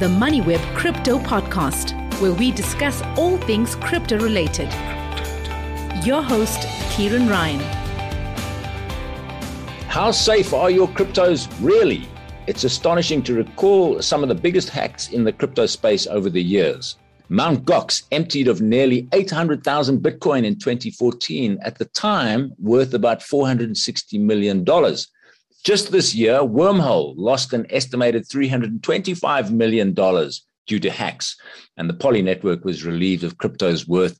the MoneyWeb Crypto Podcast, where we discuss all things crypto related. Your host, Kieran Ryan. How safe are your cryptos really? It's astonishing to recall some of the biggest hacks in the crypto space over the years. Mt. Gox emptied of nearly 800,000 Bitcoin in 2014, at the time worth about $460 million. Just this year, Wormhole lost an estimated $325 million due to hacks, and the Poly network was relieved of cryptos worth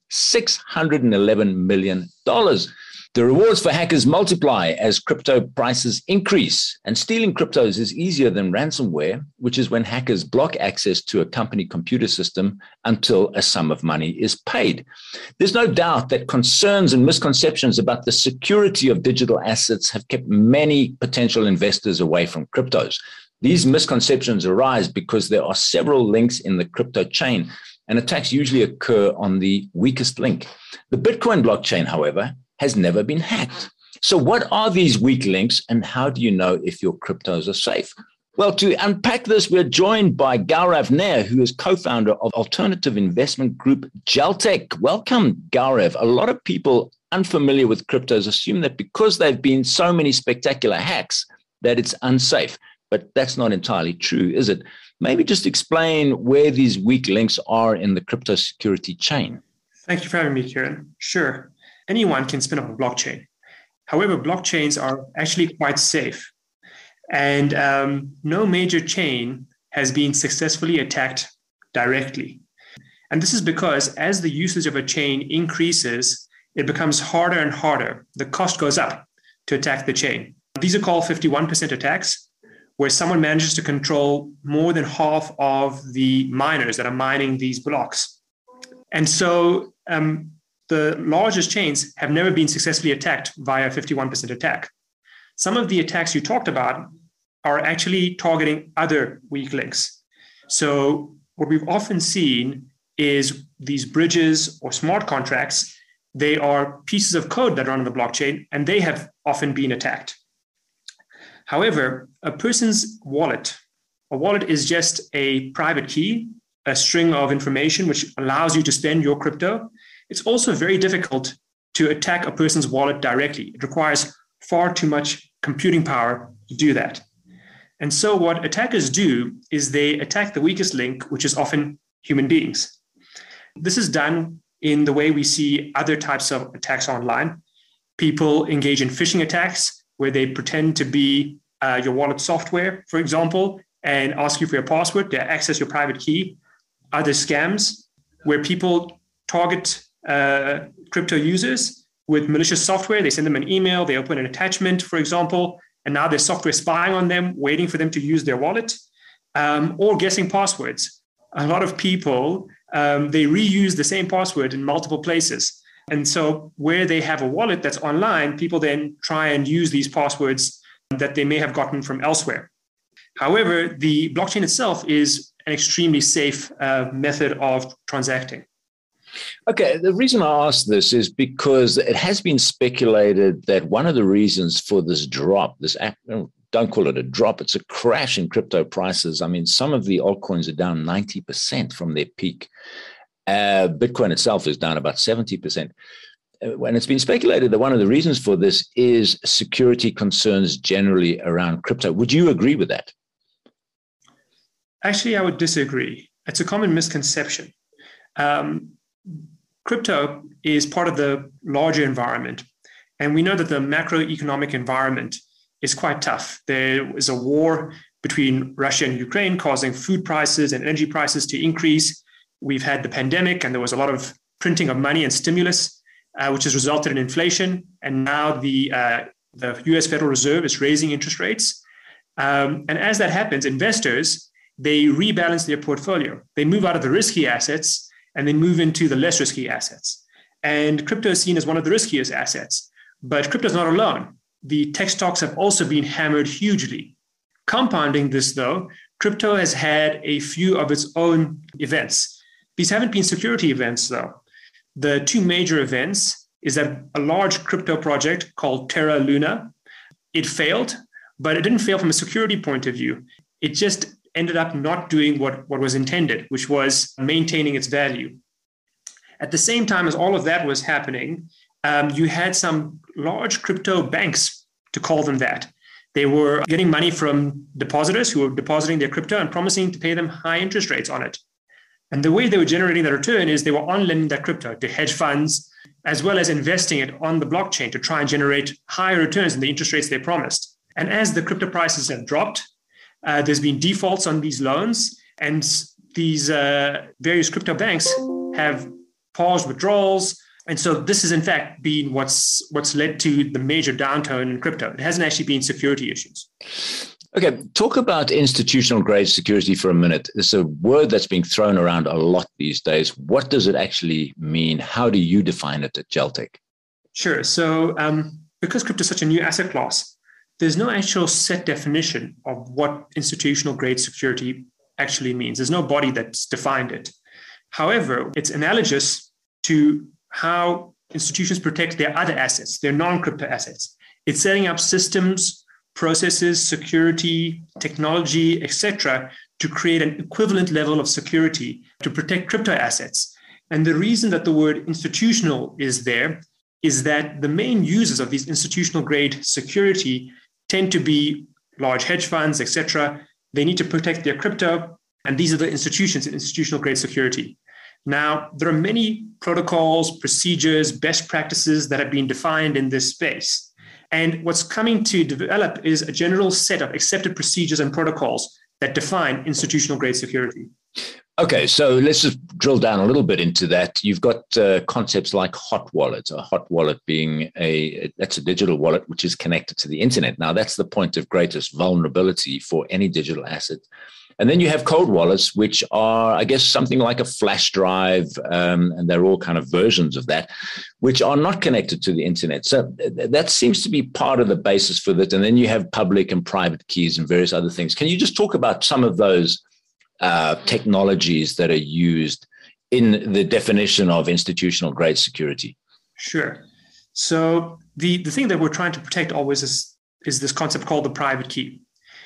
$611 million. The rewards for hackers multiply as crypto prices increase, and stealing cryptos is easier than ransomware, which is when hackers block access to a company computer system until a sum of money is paid. There's no doubt that concerns and misconceptions about the security of digital assets have kept many potential investors away from cryptos. These misconceptions arise because there are several links in the crypto chain, and attacks usually occur on the weakest link. The Bitcoin blockchain, however, has never been hacked. So what are these weak links, and how do you know if your cryptos are safe? Well, to unpack this, we're joined by Gaurav Nair, who is co-founder of alternative investment group Geltec. Welcome, Gaurav. A lot of people unfamiliar with cryptos assume that because there have been so many spectacular hacks that it's unsafe, but that's not entirely true, is it? Maybe just explain where these weak links are in the crypto security chain. Thank you for having me, Kieran. Sure. Anyone can spin up a blockchain. However, blockchains are actually quite safe. And no major chain has been successfully attacked directly. And this is because as the usage of a chain increases, it becomes harder and harder. The cost goes up to attack the chain. These are called 51% attacks, where someone manages to control more than half of the miners that are mining these blocks. And so the largest chains have never been successfully attacked via 51% attack. Some of the attacks you talked about are actually targeting other weak links. So what we've often seen is these bridges or smart contracts. They are pieces of code that run on the blockchain, and they have often been attacked. However, a person's wallet, a wallet is just a private key, a string of information which allows you to spend your crypto. It's also very difficult to attack a person's wallet directly. It requires far too much computing power to do that. And so what attackers do is they attack the weakest link, which is often human beings. This is done in the way we see other types of attacks online. People engage in phishing attacks where they pretend to be your wallet software, for example, and ask you for your password to access your private key. Other scams where people target crypto users with malicious software. They send them an email, they open an attachment, for example, and now there's software spying on them, waiting for them to use their wallet, or guessing passwords. A lot of people, they reuse the same password in multiple places. And so where they have a wallet that's online, people then try and use these passwords that they may have gotten from elsewhere. However, the blockchain itself is an extremely safe method of transacting. Okay, the reason I ask this is because it has been speculated that one of the reasons for this drop, don't call it a drop, it's a crash in crypto prices. I mean, some of the altcoins are down 90% from their peak. Bitcoin itself is down about 70%. And it's been speculated that one of the reasons for this is security concerns generally around crypto. Would you agree with that? Actually, I would disagree. It's a common misconception. Crypto is part of the larger environment. And we know that the macroeconomic environment is quite tough. There is a war between Russia and Ukraine causing food prices and energy prices to increase. We've had the pandemic, and there was a lot of printing of money and stimulus, which has resulted in inflation. And now the US Federal Reserve is raising interest rates. And as that happens, investors, they rebalance their portfolio. They move out of the risky assets and they move into the less risky assets. And crypto is seen as one of the riskiest assets. But crypto is not alone. The tech stocks have also been hammered hugely. Compounding this, though, crypto has had a few of its own events. These haven't been security events, though. The two major events is that a large crypto project called Terra Luna, it failed, but it didn't fail from a security point of view. It just ended up not doing what was intended, which was maintaining its value. At the same time as all of that was happening, you had some large crypto banks, to call them that. They were getting money from depositors who were depositing their crypto and promising to pay them high interest rates on it. And the way they were generating that return is they were on-lending that crypto to hedge funds, as well as investing it on the blockchain to try and generate higher returns than the interest rates they promised. And as the crypto prices have dropped, there's been defaults on these loans, and these various crypto banks have paused withdrawals. And so this has in fact been what's led to the major downturn in crypto. It hasn't actually been security issues. Okay, talk about institutional grade security for a minute. It's a word that's being thrown around a lot these days. What does it actually mean? How do you define it at Geltec? Sure. So because crypto is such a new asset class, there's no actual set definition of what institutional grade security actually means. There's no body that's defined it. However, it's analogous to how institutions protect their other assets, their non-crypto assets. It's setting up systems, processes, security, technology, etc., to create an equivalent level of security to protect crypto assets. And the reason that the word institutional is there is that the main users of these institutional grade security tend to be large hedge funds, etc. They need to protect their crypto, and these are the institutions in institutional grade security. Now, there are many protocols, procedures, best practices that have been defined in this space. And what's coming to develop is a general set of accepted procedures and protocols that define institutional grade security. Okay, so let's just drill down a little bit into that. You've got concepts like hot wallets, a hot wallet being that's a digital wallet which is connected to the internet. Now, that's the point of greatest vulnerability for any digital asset. And then you have cold wallets, which are, I guess, something like a flash drive, and they're all kind of versions of that, which are not connected to the internet. So that seems to be part of the basis for that. And then you have public and private keys and various other things. Can you just talk about some of those technologies that are used in the definition of institutional grade security? Sure. So the thing that we're trying to protect always is this concept called the private key.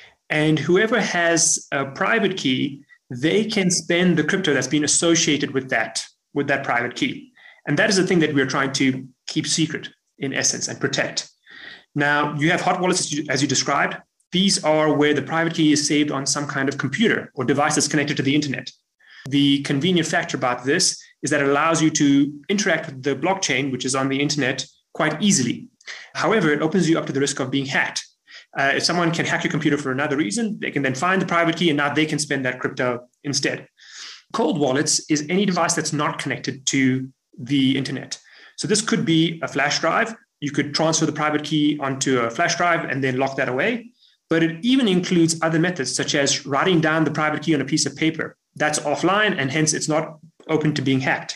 And whoever has a private key, they can spend the crypto that's been associated with that private key. And that is the thing that we're trying to keep secret, in essence, and protect. Now, you have hot wallets, as you described. These are where the private key is saved on some kind of computer or device that's connected to the internet. The convenient factor about this is that it allows you to interact with the blockchain, which is on the internet, quite easily. However, it opens you up to the risk of being hacked. If someone can hack your computer for another reason, they can then find the private key and now they can spend that crypto instead. Cold wallets is any device that's not connected to the internet. So this could be a flash drive. You could transfer the private key onto a flash drive and then lock that away. But it even includes other methods, such as writing down the private key on a piece of paper. That's offline, and hence it's not open to being hacked.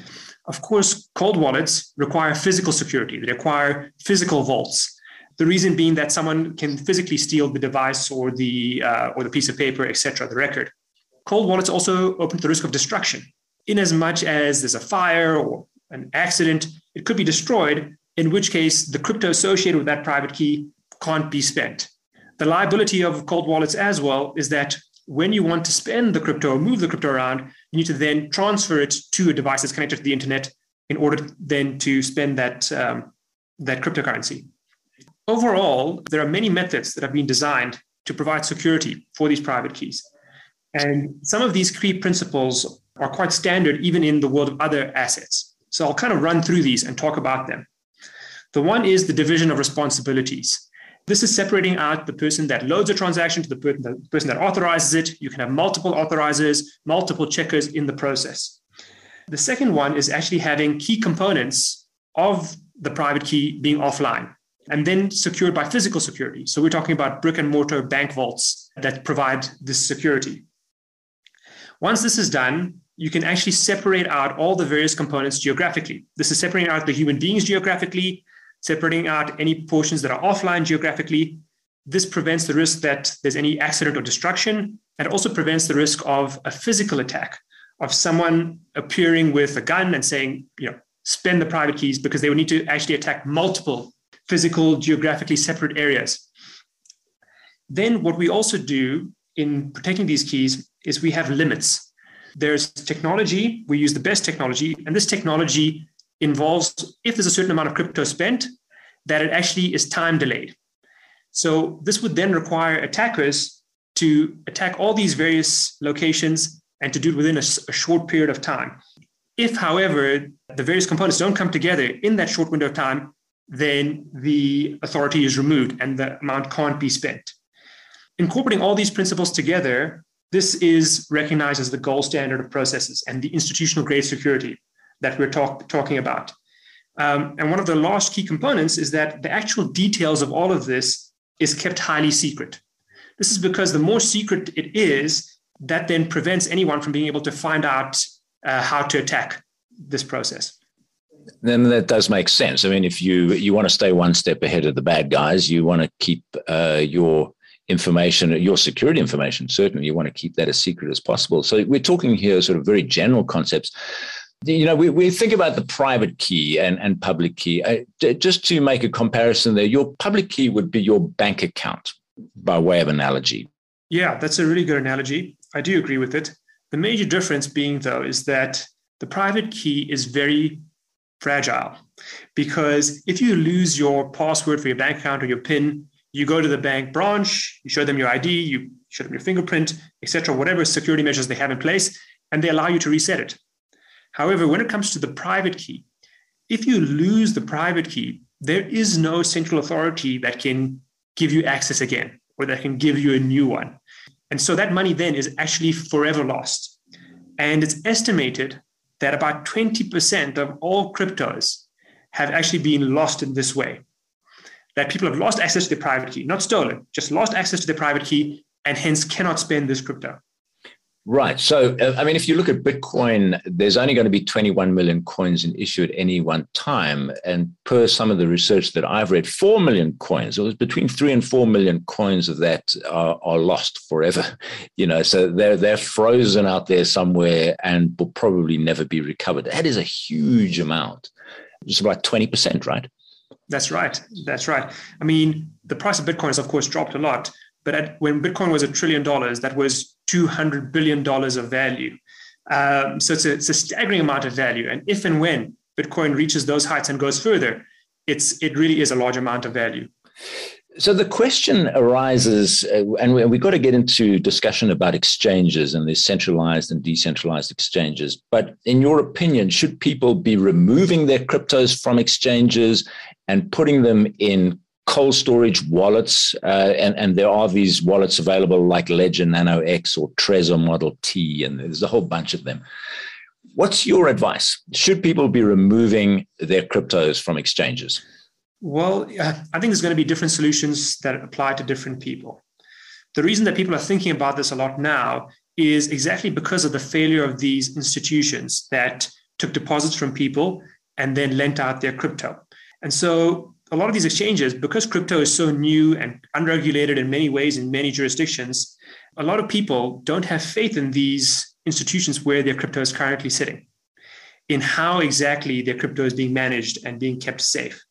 Of course, cold wallets require physical security. They require physical vaults. The reason being that someone can physically steal the device or the piece of paper, etc., the record. Cold wallets also open to the risk of destruction. In as much as there's a fire or an accident, it could be destroyed, in which case the crypto associated with that private key can't be spent. The liability of cold wallets as well is that when you want to spend the crypto or move the crypto around, you need to then transfer it to a device that's connected to the internet in order then to spend that cryptocurrency. Overall, there are many methods that have been designed to provide security for these private keys. And some of these key principles are quite standard even in the world of other assets. So I'll kind of run through these and talk about them. The one is the division of responsibilities. This is separating out the person that loads a transaction to the person that authorizes it. You can have multiple authorizers, multiple checkers in the process. The second one is actually having key components of the private key being offline and then secured by physical security. So we're talking about brick and mortar bank vaults that provide this security. Once this is done, you can actually separate out all the various components geographically. This is separating out the human beings geographically, separating out any portions that are offline geographically. This prevents the risk that there's any accident or destruction, and also prevents the risk of a physical attack, of someone appearing with a gun and saying, spend the private keys, because they would need to actually attack multiple physical, geographically separate areas. Then what we also do in protecting these keys is we have limits. There's technology, we use the best technology, and this technology involves, if there's a certain amount of crypto spent, that it actually is time delayed. So this would then require attackers to attack all these various locations and to do it within a short period of time. If, however, the various components don't come together in that short window of time, then the authority is removed and the amount can't be spent. Incorporating all these principles together, this is recognized as the gold standard of processes and the institutional grade security that we're talking about. And one of the last key components is that the actual details of all of this is kept highly secret. This is because the more secret it is, that then prevents anyone from being able to find out how to attack this process. Then that does make sense. I mean, if you want to stay one step ahead of the bad guys, you want to keep your information, your security information, certainly you want to keep that as secret as possible. So we're talking here sort of very general concepts. You know, we think about the private key and public key. Just to make a comparison there, your public key would be your bank account by way of analogy. Yeah, that's a really good analogy. I do agree with it. The major difference being, though, is that the private key is very fragile, because if you lose your password for your bank account or your PIN, you go to the bank branch, you show them your ID, you show them your fingerprint, etc., whatever security measures they have in place, and they allow you to reset it. However, when it comes to the private key, if you lose the private key, there is no central authority that can give you access again or that can give you a new one. And so that money then is actually forever lost. And it's estimated that about 20% of all cryptos have actually been lost in this way. That people have lost access to their private key, not stolen, just lost access to their private key and hence cannot spend this crypto. Right. So, I mean, if you look at Bitcoin, there's only going to be 21 million coins in issue at any one time. And per some of the research that I've read, 4 million coins, or between 3 and 4 million coins of that are lost forever. You know, so they're frozen out there somewhere and will probably never be recovered. That is a huge amount. It's about 20%, right? That's right. That's right. I mean, the price of Bitcoin has, of course, dropped a lot. But when Bitcoin was $1 trillion, that was $200 billion of value. So it's a staggering amount of value. And if and when Bitcoin reaches those heights and goes further, it really is a large amount of value. So the question arises, and we've got to get into discussion about exchanges and the centralized and decentralized exchanges. But in your opinion, should people be removing their cryptos from exchanges and putting them in cold storage wallets? And there are these wallets available like Ledger Nano X or Trezor Model T, and there's a whole bunch of them. What's your advice? Should people be removing their cryptos from exchanges? Well, I think there's going to be different solutions that apply to different people. The reason that people are thinking about this a lot now is exactly because of the failure of these institutions that took deposits from people and then lent out their crypto. And so a lot of these exchanges, because crypto is so new and unregulated in many ways in many jurisdictions, a lot of people don't have faith in these institutions where their crypto is currently sitting, in how exactly their crypto is being managed and being kept safe.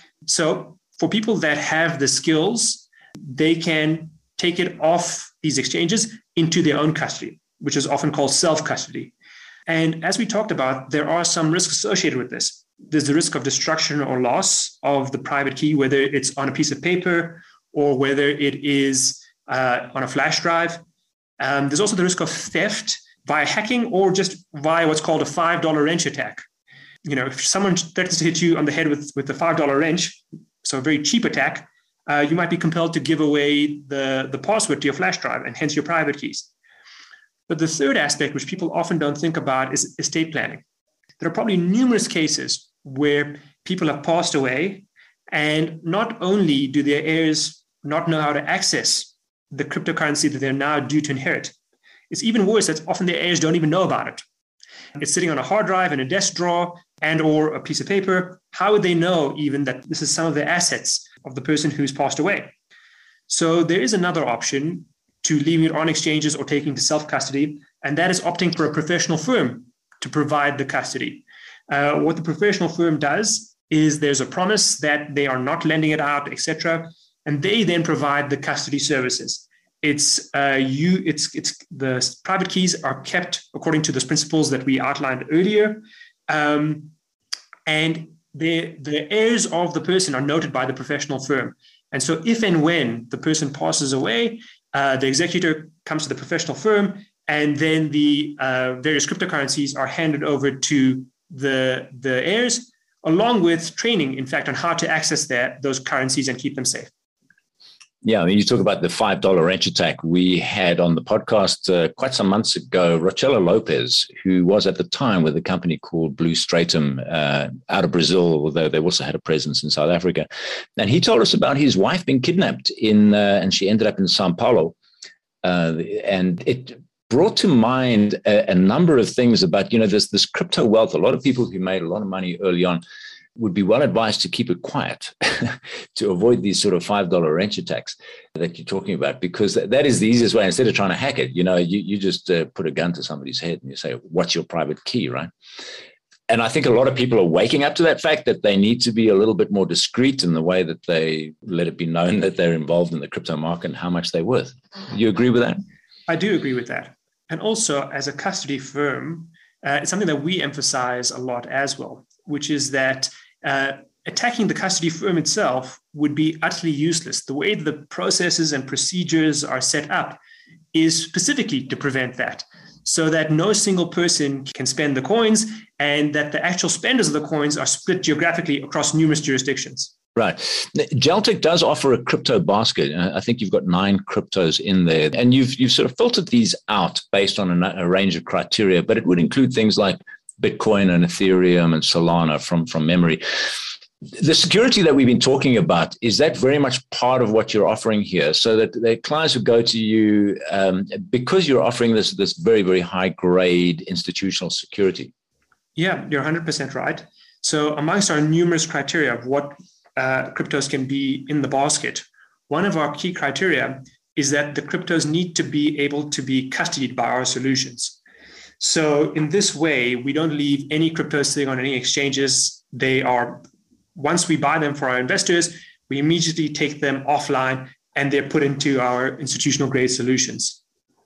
So for people that have the skills, they can take it off these exchanges into their own custody, which is often called self-custody. And as we talked about, there are some risks associated with this. There's the risk of destruction or loss of the private key, whether it's on a piece of paper or whether it is on a flash drive. There's also the risk of theft via hacking or just via what's called a $5 wrench attack. You know, if someone threatens to hit you on the head with the $5 wrench, so a very cheap attack, you might be compelled to give away the password to your flash drive and hence your private keys. But the third aspect, which people often don't think about, is estate planning. There are probably numerous cases where people have passed away, and not only do their heirs not know how to access the cryptocurrency that they're now due to inherit, it's even worse that often their heirs don't even know about it. It's sitting on a hard drive in a desk drawer and or a piece of paper. How would they know even that this is some of the assets of the person who's passed away? So there is another option to leaving it on exchanges or taking to self-custody, and that is opting for a professional firm to provide the custody. What the professional firm does is there's a promise that they are not lending it out, etc., and they then provide the custody services. It's the private keys are kept according to those principles that we outlined earlier, and the heirs of the person are noted by the professional firm. And so, if and when the person passes away, the executor comes to the professional firm, and then the various cryptocurrencies are handed over to the heirs, along with training, in fact, on how to access those currencies and keep them safe. Yeah, I mean, you talk about the $5 wrench attack. We had on the podcast quite some months ago, Rochella Lopez, who was at the time with a company called Blue Stratum out of Brazil, although they also had a presence in South Africa. And he told us about his wife being kidnapped and she ended up in Sao Paulo. And it brought to mind a number of things about, this crypto wealth. A lot of people who made a lot of money early on would be well advised to keep it quiet to avoid these sort of $5 wrench attacks that you're talking about, because that is the easiest way. Instead of trying to hack it, you just put a gun to somebody's head and you say, what's your private key, right? And I think a lot of people are waking up to that fact that they need to be a little bit more discreet in the way that they let it be known that they're involved in the crypto market and how much they're worth. You agree with that? I do agree with that. And also, as a custody firm, it's something that we emphasize a lot as well, which is that attacking the custody firm itself would be utterly useless. The way the processes and procedures are set up is specifically to prevent that, so that no single person can spend the coins and that the actual spenders of the coins are split geographically across numerous jurisdictions. Right. Geltic does offer a crypto basket. I think you've got 9 cryptos in there, and you've sort of filtered these out based on a range of criteria, but it would include things like Bitcoin and Ethereum and Solana from memory. The security that we've been talking about, is that very much part of what you're offering here, so that the clients who go to you, because you're offering this very, very high grade institutional security? Yeah, you're 100% right. So amongst our numerous criteria of what cryptos can be in the basket, one of our key criteria is that the cryptos need to be able to be custodied by our solutions. So in this way, we don't leave any cryptos sitting on any exchanges. Once we buy them for our investors, we immediately take them offline and they're put into our institutional grade solutions.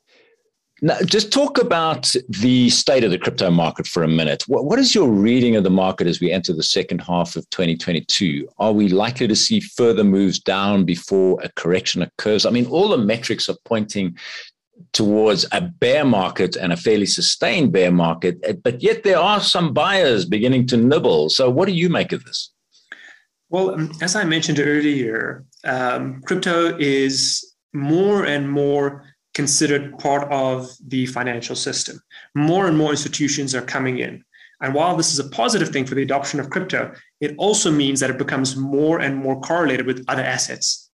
Now, just talk about the state of the crypto market for a minute. What is your reading of the market as we enter the second half of 2022? Are we likely to see further moves down before a correction occurs? I mean, all the metrics are pointing towards a bear market and a fairly sustained bear market, but yet there are some buyers beginning to nibble. So what do you make of this? Well, as I mentioned earlier, crypto is more and more considered part of the financial system. More and more institutions are coming in. And while this is a positive thing for the adoption of crypto, it also means that it becomes more and more correlated with other assets.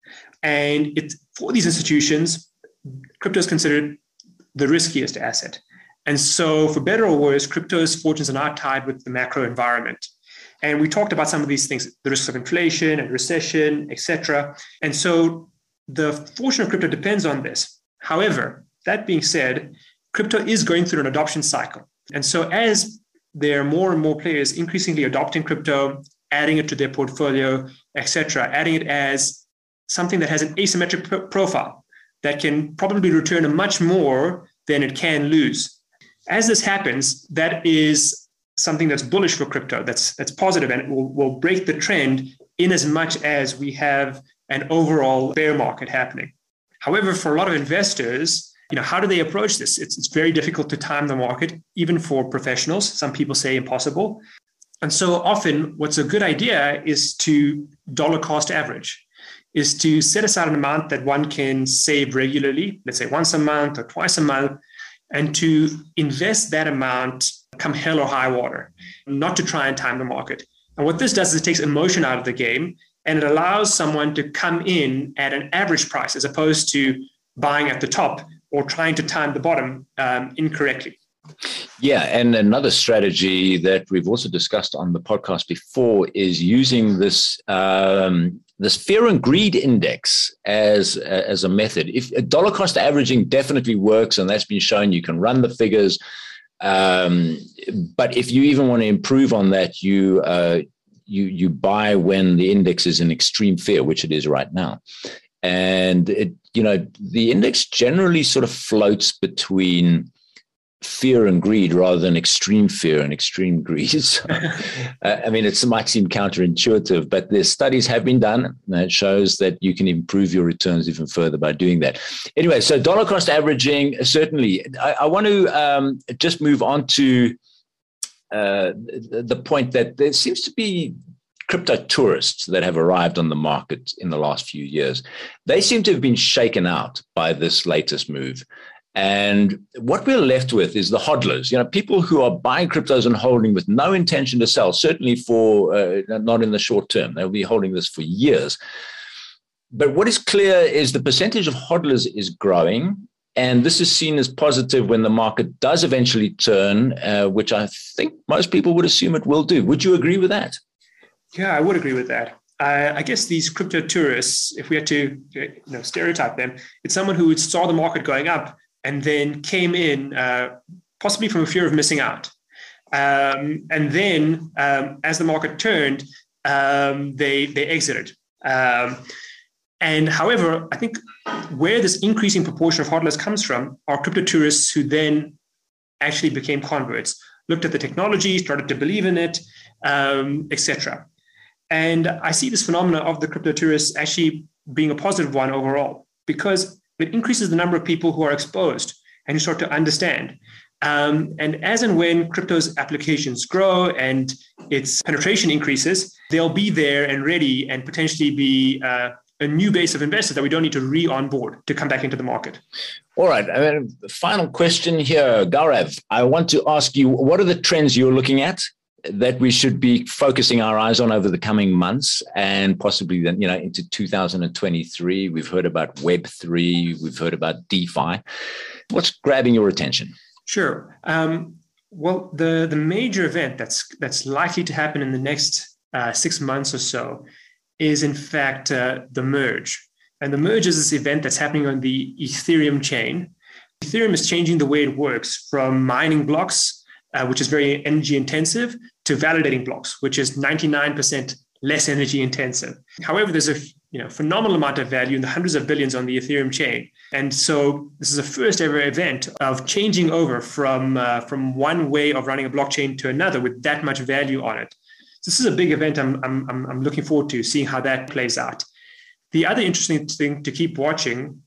And for these institutions, crypto is considered the riskiest asset. And so for better or worse, crypto's fortunes are now tied with the macro environment. And we talked about some of these things, the risks of inflation and recession, etc. And so the fortune of crypto depends on this. However, that being said, crypto is going through an adoption cycle. And so as there are more and more players increasingly adopting crypto, adding it to their portfolio, etc., adding it as something that has an asymmetric profile that can probably return much more than it can lose. As this happens, that is something that's bullish for crypto, that's positive, and it will break the trend in as much as we have an overall bear market happening. However, for a lot of investors, how do they approach this? It's very difficult to time the market, even for professionals. Some people say impossible. And so often what's a good idea is to dollar cost average, is to set aside an amount that one can save regularly, let's say once a month or twice a month, and to invest that amount come hell or high water, not to try and time the market. And what this does is it takes emotion out of the game, and it allows someone to come in at an average price as opposed to buying at the top or trying to time the bottom incorrectly. Yeah, and another strategy that we've also discussed on the podcast before is using this fear and greed index as a method. If dollar cost averaging definitely works, and that's been shown, you can run the figures. But if you even want to improve on that, you buy when the index is in extreme fear, which it is right now. And the index generally sort of floats between fear and greed rather than extreme fear and extreme greed. So, it might seem counterintuitive, but the studies have been done that shows that you can improve your returns even further by doing that. Anyway, so dollar cost averaging, certainly. I want to just move on to the point that there seems to be crypto tourists that have arrived on the market in the last few years. They seem to have been shaken out by this latest move. And what we're left with is the hodlers, people who are buying cryptos and holding with no intention to sell, certainly for not in the short term. They'll be holding this for years. But what is clear is the percentage of hodlers is growing. And this is seen as positive when the market does eventually turn, which I think most people would assume it will do. Would you agree with that? Yeah, I would agree with that. I guess these crypto tourists, if we had to stereotype them, it's someone who saw the market going up and then came in possibly from a fear of missing out. And then as the market turned, they exited. And however, I think where this increasing proportion of hodlers comes from are crypto tourists who then actually became converts, looked at the technology, started to believe in it, etc. And I see this phenomena of the crypto tourists actually being a positive one overall, because it increases the number of people who are exposed and who start to understand. And as and when crypto's applications grow and its penetration increases, they'll be there and ready and potentially be a new base of investors that we don't need to re-onboard to come back into the market. All right. Final question here, Gaurav. I want to ask you, what are the trends you're looking at that we should be focusing our eyes on over the coming months and possibly then, into 2023? We've heard about Web3. We've heard about DeFi. What's grabbing your attention? Sure. Well, the major event that's likely to happen in the next 6 months or so is in fact the merge. And the merge is this event that's happening on the Ethereum chain. Ethereum is changing the way it works from mining blocks, which is very energy intensive, to validating blocks, which is 99% less energy intensive. However, there's a phenomenal amount of value in the hundreds of billions on the Ethereum chain. And so this is a first ever event of changing over from one way of running a blockchain to another with that much value on it. So this is a big event. I'm looking forward to seeing how that plays out. The other interesting thing to keep watching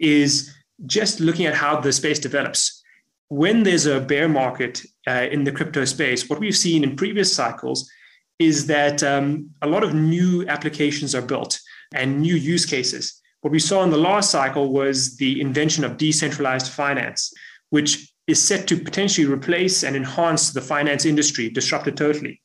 is just looking at how the space develops. When there's a bear market in the crypto space, what we've seen in previous cycles is that a lot of new applications are built and new use cases. What we saw in the last cycle was the invention of decentralized finance, which is set to potentially replace and enhance the finance industry, disrupt it totally.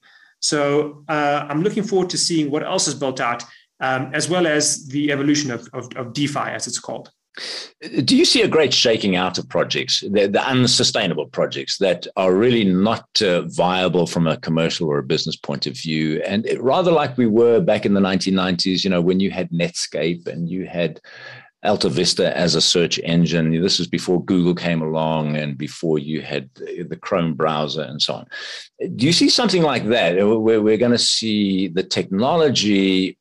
So I'm looking forward to seeing what else is built out, as well as the evolution of DeFi, as it's called. Do you see a great shaking out of projects, the unsustainable projects that are really not viable from a commercial or a business point of view? And rather like we were back in the 1990s, when you had Netscape and you had Alta Vista as a search engine. This was before Google came along and before you had the Chrome browser and so on. Do you see something like that where we're going to see the technology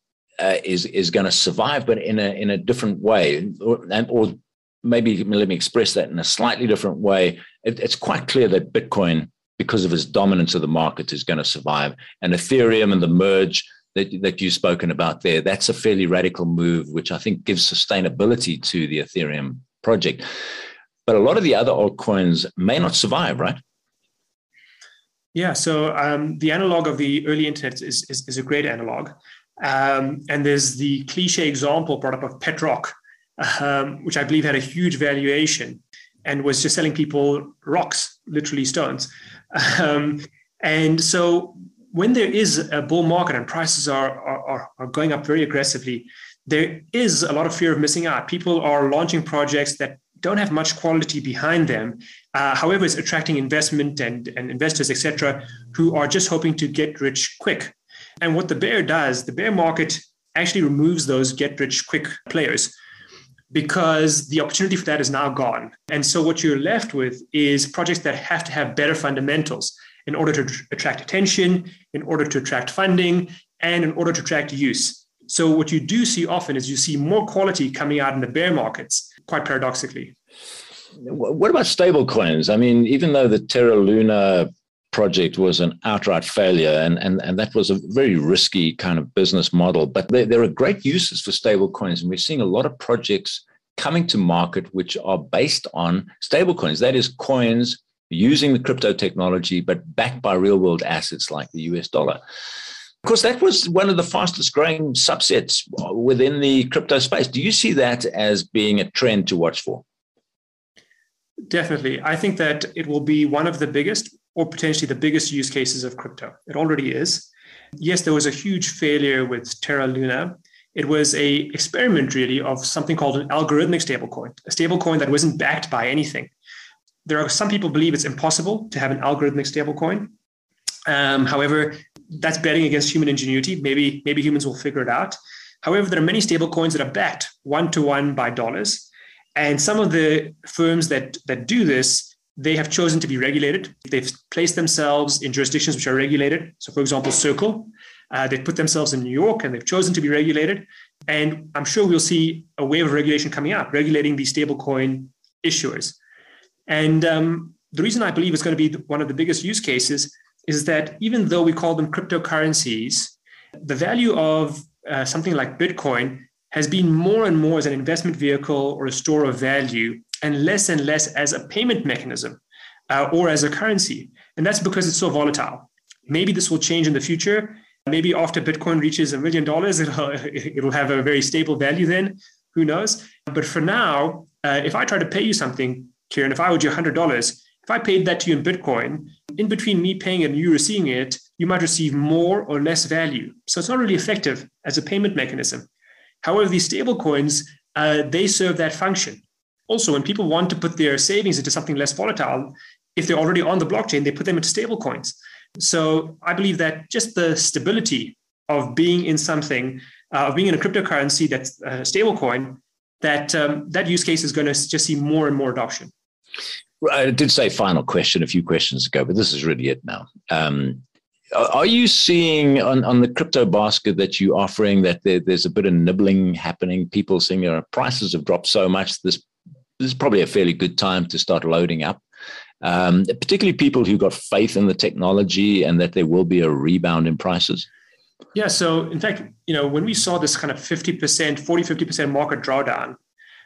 is going to survive, but in a different way, or maybe let me express that in a slightly different way? It's quite clear that Bitcoin, because of its dominance of the market, is going to survive, and Ethereum and the merge that you've spoken about there, that's a fairly radical move, which I think gives sustainability to the Ethereum project. But a lot of the other altcoins may not survive, right? Yeah, so the analog of the early internet is a great analog. And there's the cliche example brought up of Petrock, which I believe had a huge valuation and was just selling people rocks, literally stones. And so when there is a bull market and prices are going up very aggressively, there is a lot of fear of missing out. People are launching projects that don't have much quality behind them. However, it's attracting investment and investors, et cetera, who are just hoping to get rich quick. And what the bear does, the bear market actually removes those get-rich-quick players because the opportunity for that is now gone. And so what you're left with is projects that have to have better fundamentals in order to attract attention, in order to attract funding, and in order to attract use. So what you do see often is you see more quality coming out in the bear markets, quite paradoxically. What about stable coins? I mean, even though the Terra Luna project was an outright failure, and that was a very risky kind of business model, but there are great uses for stable coins. And we're seeing a lot of projects coming to market which are based on stable coins. That is, coins using the crypto technology, but backed by real world assets like the US dollar. Of course, that was one of the fastest growing subsets within the crypto space. Do you see that as being a trend to watch for? Definitely. I think that it will be one of the biggest or potentially the biggest use cases of crypto. It already is. Yes, there was a huge failure with Terra Luna. It was a experiment really of something called an algorithmic stablecoin, a stablecoin that wasn't backed by anything. There are some people believe it's impossible to have an algorithmic stablecoin. However, that's betting against human ingenuity. Maybe humans will figure it out. However, there are many stablecoins that are backed one-to-one by dollars. And some of the firms that do this, they have chosen to be regulated. They've placed themselves in jurisdictions which are regulated. So, for example, Circle, they've put themselves in New York and they've chosen to be regulated. And I'm sure we'll see a wave of regulation coming out, regulating these stablecoin issuers. And the reason I believe it's going to be one of the biggest use cases is that even though we call them cryptocurrencies, the value of something like Bitcoin has been more and more as an investment vehicle or a store of value and less as a payment mechanism or as a currency. And that's because it's so volatile. Maybe this will change in the future. Maybe after Bitcoin reaches $1 million, it'll have a very stable value then. Who knows? But for now, if I try to pay you something, Kieran, if I owed you $100, if I paid that to you in Bitcoin, in between me paying it and you receiving it, you might receive more or less value. So it's not really effective as a payment mechanism. However, these stable coins, they serve that function. Also, when people want to put their savings into something less volatile, if they're already on the blockchain, they put them into stable coins. So I believe that just the stability of being in something, of being in a cryptocurrency that's a stable coin, that use case is going to just see more and more adoption. I did say final question a few questions ago, but this is really it now. Are you seeing on the crypto basket that you're offering that there's a bit of nibbling happening? People saying prices have dropped so much, this is probably a fairly good time to start loading up, particularly people who got faith in the technology and that there will be a rebound in prices? Yeah. So in fact, when we saw this kind of 50% market drawdown,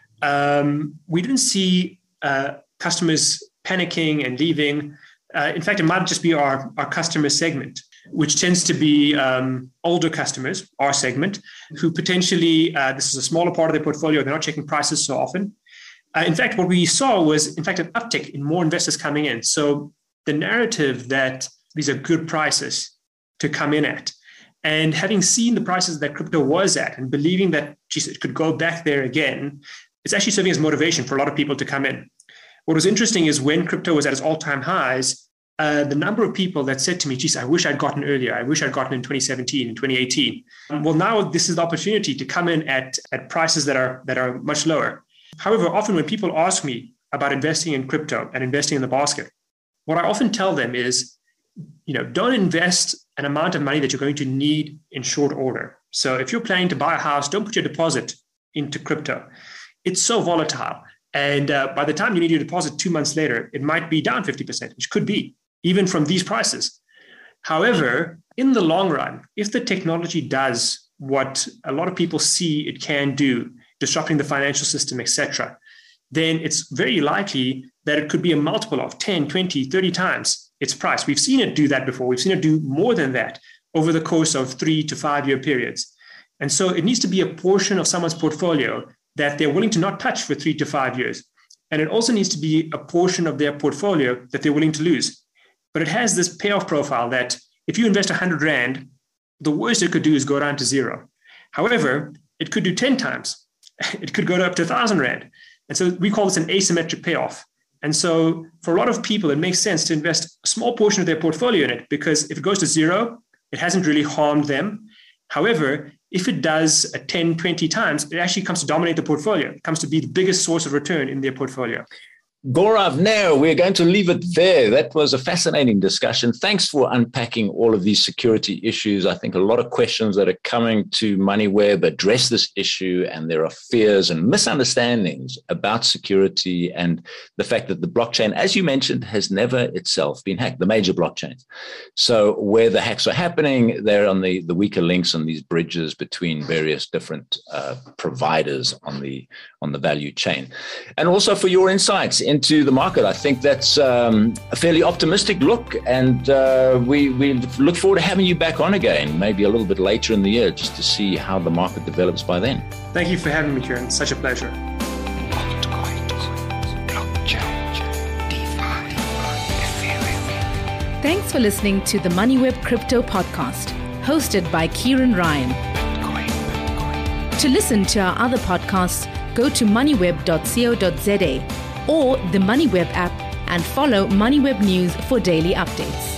we didn't see customers panicking and leaving. In fact, it might just be our customer segment, which tends to be older customers, our segment, who potentially, this is a smaller part of their portfolio. They're not checking prices so often. In fact, what we saw was, in fact, an uptick in more investors coming in. So the narrative that these are good prices to come in at, and having seen the prices that crypto was at and believing that, geez, it could go back there again, it's actually serving as motivation for a lot of people to come in. What was interesting is when crypto was at its all-time highs, the number of people that said to me, geez, I wish I'd gotten earlier. I wish I'd gotten in 2017 and 2018. Well, now this is the opportunity to come in at prices that are much lower. However, often when people ask me about investing in crypto and investing in the basket, what I often tell them is, don't invest an amount of money that you're going to need in short order. So if you're planning to buy a house, don't put your deposit into crypto. It's so volatile. And by the time you need your deposit 2 months later, it might be down 50%, which could be even from these prices. However, in the long run, if the technology does what a lot of people see it can do, disrupting the financial system, etc., then it's very likely that it could be a multiple of 10, 20, 30 times its price. We've seen it do that before. We've seen it do more than that over the course of 3 to 5 year periods. And so it needs to be a portion of someone's portfolio that they're willing to not touch for 3 to 5 years. And it also needs to be a portion of their portfolio that they're willing to lose. But it has this payoff profile that if you invest 100 Rand, the worst it could do is go down to zero. However, it could do 10 times. It could go to up to 1,000 Rand. And so we call this an asymmetric payoff. And so for a lot of people, it makes sense to invest a small portion of their portfolio in it, because if it goes to zero, it hasn't really harmed them. However, if it does 10, 20 times, it actually comes to dominate the portfolio. It comes to be the biggest source of return in their portfolio. Gaurav, now we're going to leave it there. That was a fascinating discussion. Thanks for unpacking all of these security issues. I think a lot of questions that are coming to MoneyWeb address this issue, and there are fears and misunderstandings about security and the fact that the blockchain, as you mentioned, has never itself been hacked, the major blockchains. So where the hacks are happening, they're on the weaker links on these bridges between various different providers on the value chain. And also for your insights into the market. I think that's a fairly optimistic look, and we look forward to having you back on again, maybe a little bit later in the year, just to see how the market develops by then. Thank you for having me, Kieran. Such a pleasure. Thanks for listening to the MoneyWeb Crypto Podcast, hosted by Kieran Ryan. To listen to our other podcasts, go to moneyweb.co.za or the MoneyWeb app and follow MoneyWeb News for daily updates.